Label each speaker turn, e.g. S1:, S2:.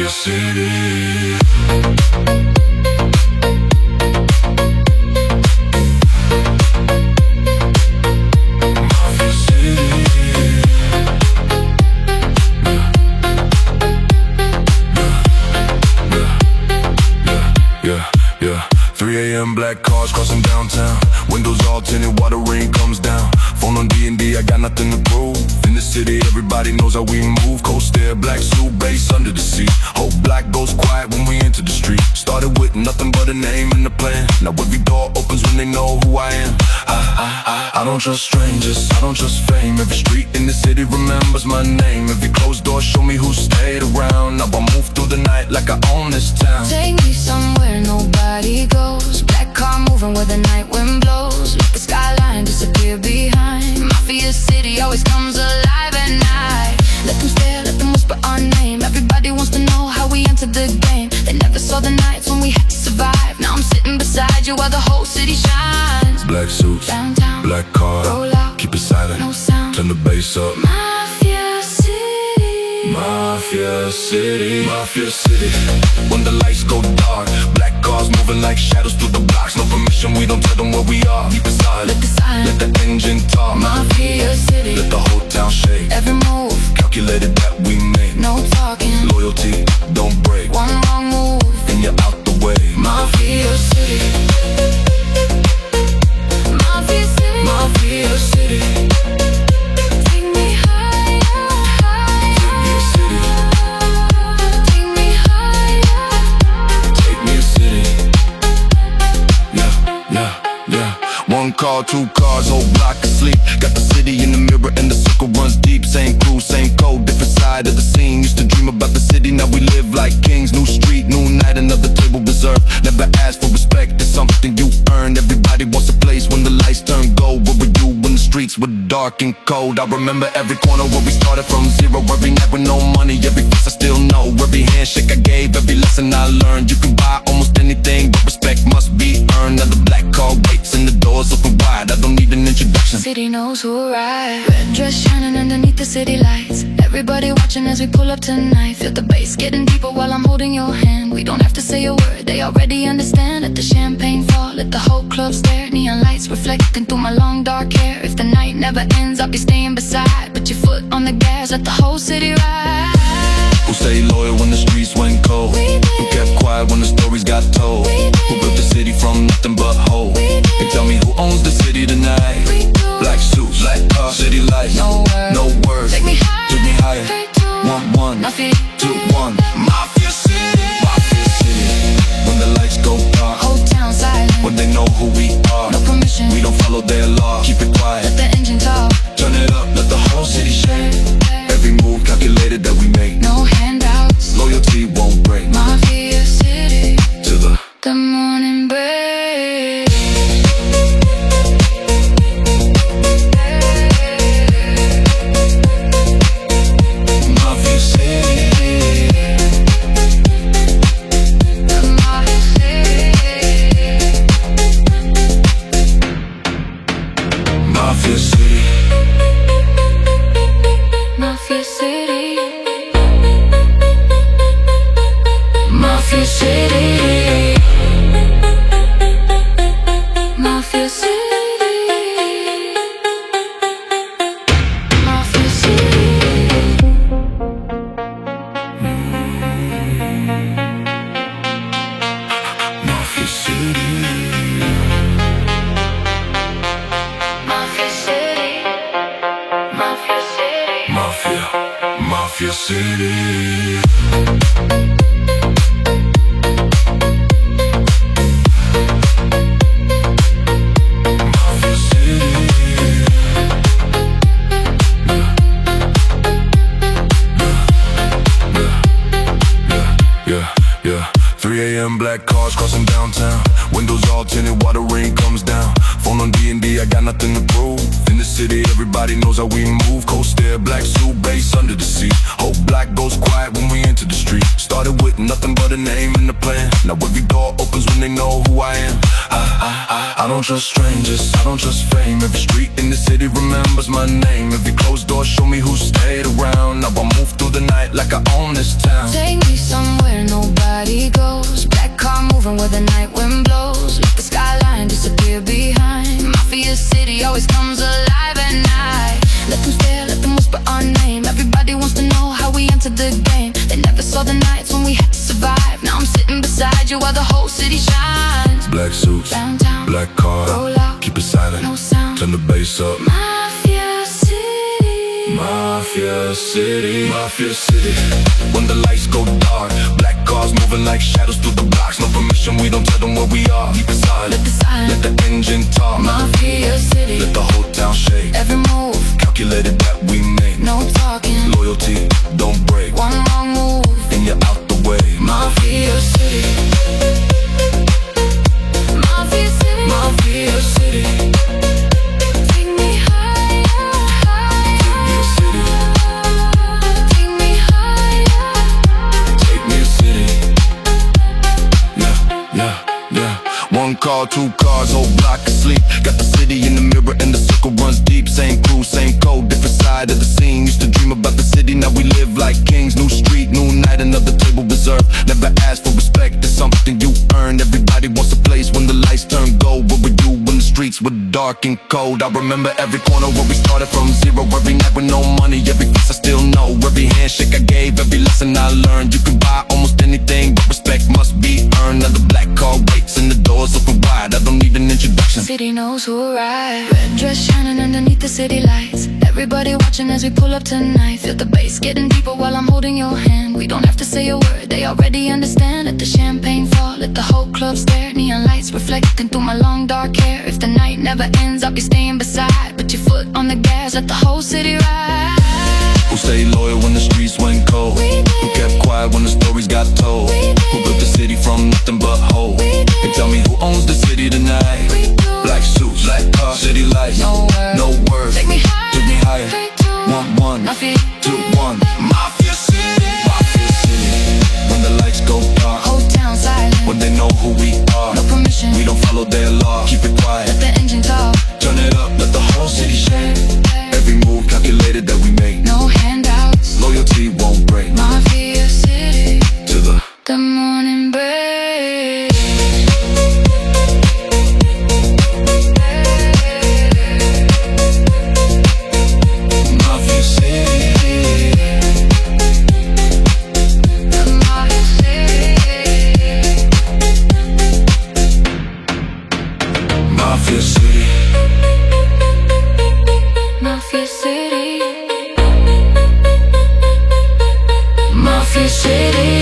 S1: Mafia City. Yeah, 3 a.m. black cars crossing downtown. Windows all tinted while the rain comes down. Phone on D&D, I got nothing to prove. In the city, everybody knows how we move. Coast there, black suit, bass under the seat. Whole black goes quiet when we enter the street. Started with nothing but a name and a plan. Now every door opens when they know who I am. I don't trust strangers, I don't trust fame. Every street in the city remembers my name. Every closed door show me who stayed around. Now I move through the night like I own this town.
S2: Take me somewhere nobody goes. Black car moving where the night wind blows. Let the skyline disappear behind. Mafia City always comes alive at night. Let them stare, let them whisper our name. Everybody wants to know how we entered the game. They never saw the nights when we had to survive. Now I'm sitting beside you while the whole city shines.
S1: Black suits,
S2: downtown,
S1: black car,
S2: roll out,
S1: keep it silent,
S2: no sound,
S1: turn the bass up.
S2: Mafia City,
S1: Mafia City, Mafia City. When the lights go dark, black cars moving like shadows through the blocks. No permission, we don't tell them where we are. Keep it silent,
S2: let the silence,
S1: let the engine talk.
S2: Mafia City,
S1: let the whole town shake.
S2: Every move,
S1: calculated that we make.
S2: no talking,
S1: loyalty, don't break.
S2: One wrong move,
S1: and you're out the way.
S2: Mafia City, Mafia City,
S1: Mafia City.
S2: Take me higher, higher.
S1: Take me a city.
S2: Take me higher.
S1: Take me a city. Yeah. One car, two cars, whole block asleep. Got the city in the mirror and the circle runs deep. Same crew, same code, different side of the scene. Used to dream about the city, now we live like kings. New street, new night, another table reserved. Never ask for respect, it's something you earn. Everybody wants a place when the lights turn gold. Where were you when the streets were dark and cold? I remember every corner where we started from zero. Every night with no money, every face I still know. Every handshake I gave, every lesson I learned. You can buy almost anything, but respect must be earned. Now the black car waits and the doors open wide. I don't need an introduction.
S2: City knows who arrived. Red dress shining underneath the city lights. Everybody watching as we pull up tonight. Feel the bass getting deeper while I'm holding your hand. We don't have to say a word, they already understand. Let the champagne fall, let the whole club stare. Neon lights reflecting through my long dark hair. If the night never ends, I'll be staying beside. Put your foot on the gas, let the whole city ride.
S1: Who stayed loyal when the streets went cold? Who kept quiet when the stories got told? Who built the city from nothing but hope? And tell me who owns the city tonight? Black suits, black car, city lights. No words,
S2: Take me higher,
S1: took me higher. 1-1,
S2: Mafia
S1: 2-1. Mafia City, Mafia City. When the lights go dark,
S2: whole town silent,
S1: when they know who we are.
S2: no permission,
S1: We don't follow their law. Keep it quiet,
S2: let the engine talk.
S1: turn it up, let the whole city shake. Every move calculated that we make.
S2: No handouts,
S1: Loyalty won't break.
S2: Mafia City,
S1: To
S2: the morning break.
S1: Mafia City.
S2: Mafia
S1: Mafia City.
S2: Mafia City, Mafia City, Mafia City, Mafia City.
S1: Mafia City.
S2: Mafia City, Mafia City,
S1: Mafia City. Mafia City. Yeah. 3 a.m. black cars crossing downtown. Windows all tinted while the rain comes down. Phone on D&D, I got nothing to prove. In the city, everybody knows how we move. Coast there, black suit, bass under the seat. Whole black goes quiet when we enter the street. Started with nothing but a name and a plan. Now every door opens when they know who I am. I don't trust strangers, I don't trust fame. Every street in the city remembers my name. Every closed door show me who stayed around. Now I move through the night like I own this town.
S2: Take me somewhere to the game. They never saw the nights when we had to survive. Now I'm sitting beside you while the whole city shines.
S1: Black suits,
S2: Downtown,
S1: black car,
S2: roll out,
S1: keep it silent,
S2: no sound.
S1: turn the bass up.
S2: Mafia City,
S1: Mafia City, Mafia City. When the lights go dark, black cars moving like shadows through the blocks. No permission, we don't tell them where we are. Keep it silent,
S2: let the silence,
S1: let the engine talk.
S2: Mafia City,
S1: Let the whole town shake.
S2: every move,
S1: Calculated that we make.
S2: no talking.
S1: Loyalty, don't break.
S2: One wrong move,
S1: And you're out the way.
S2: Mafia City, Mafia City,
S1: Mafia City.
S2: take me higher, higher.
S1: Take me a city,
S2: Take me higher.
S1: take me a city. Yeah. One car, two cars, whole block asleep. Got the city in the mirror and the circle runs deep. Same crew, same code, different side of the scene. Used to dream about the city, now we live like kings. New street, new night, another table reserved. Never ask for respect, it's something you earn. Everybody wants a place when the lights turn gold. What we do when the streets were dark and cold. I remember every corner where we started from zero. Every night with no money, every face I still know. Every handshake I gave, every lesson I learned. You can buy almost anything, but respect must be earned. Now the black car waits and the doors open wide. I don't need an introduction.
S2: City knows who arrived. Red dress shining underneath the city lights. Everybody watching as we pull up tonight. Feel the bass getting deeper while I'm holding your hand. We don't have to say a word, they already understand. Let the champagne fall, let the whole club stare. Neon lights reflecting through my long dark hair. If the night never ends, I'll be staying beside. Put your foot on the gas, let the whole city ride.
S1: Who stayed loyal when the streets went cold?
S2: We did.
S1: Who kept quiet when the stories got told?
S2: We did.
S1: Who built the city from nothing but hope?
S2: We did.
S1: And tell me who owns the city tonight?
S2: We do.
S1: Black suits, black cars, city lights.
S2: No words.
S1: No words.
S2: Take me higher.
S1: Take me higher.
S2: 3, 2,
S1: 1,
S2: Mafia.
S1: 2, 1. Mafia City, Mafia City. When the lights go dark,
S2: Whole town silent,
S1: when they know who we are,
S2: no permission,
S1: we don't follow their law. Keep it quiet,
S2: let the engine talk.
S1: turn it up, let the whole city shake. Every move calculated that we make.
S2: No handouts,
S1: Loyalty won't break.
S2: Mafia City,
S1: To
S2: the morning break.
S1: Mafia City.
S2: Mafia City,
S1: Mafia City.
S2: Mafia City, Mafia City.